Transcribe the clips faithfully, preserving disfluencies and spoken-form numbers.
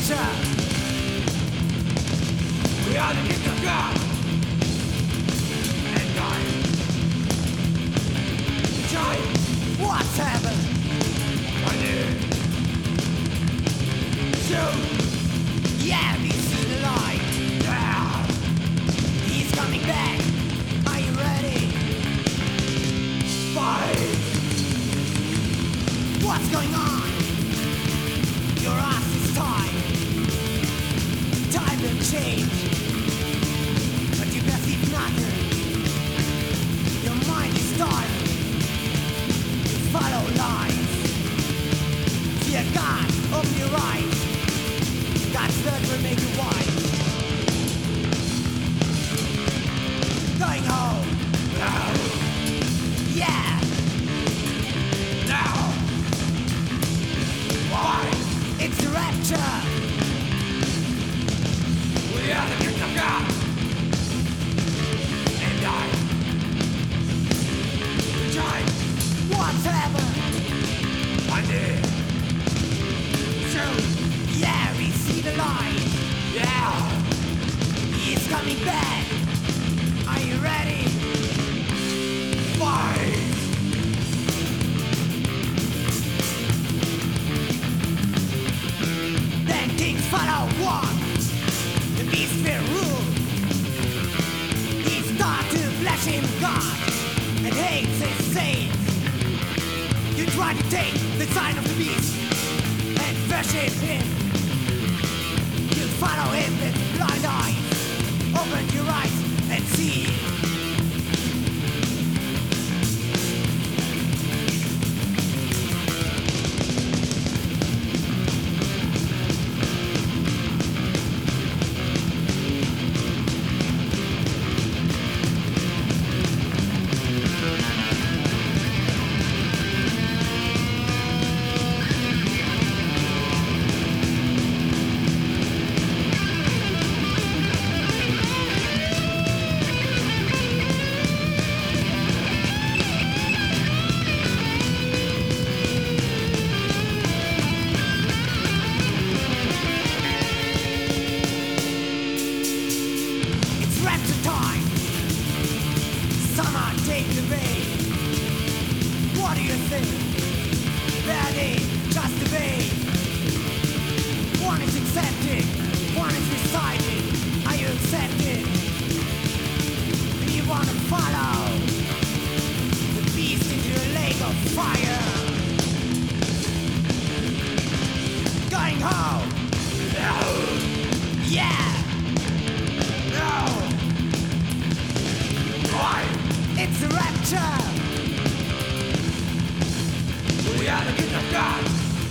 rapture. We are the gift of God. And I joy. What's happened? I knew. Soon. Yeah, we see the light. Yeah. He's coming back. Are you ready? Fight. What's going on? Your ass is tied. Time will change, but you perceive nothing. Your mind is dark. You follow lies. Fear God, open your eyes. God's word will make you wise. Going home. Now. Yeah. Now. Why? It's the rapture. We are the gift of God. And I rejoice. What's happened? I did. Soon. Yeah, we see the light. Yeah. He's coming back. Are you ready? Fight. Then kings follow one. The beast will rule. He starts to flash him God and hates his saints. You try to take the sign of the beast and worship him. You follow him with blind eyes. Open your eyes and see. Summer, take the vein. What do you think? Ready, just obey. One is accepting, one is reciting. Are you accepting? Do you want to follow the beast into a lake of fire? Going home. No. Yeah. No. Why? It's a rapture. We are the gift of God.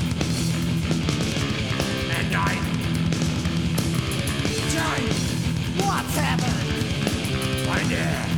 And I join. What's happened? I dare.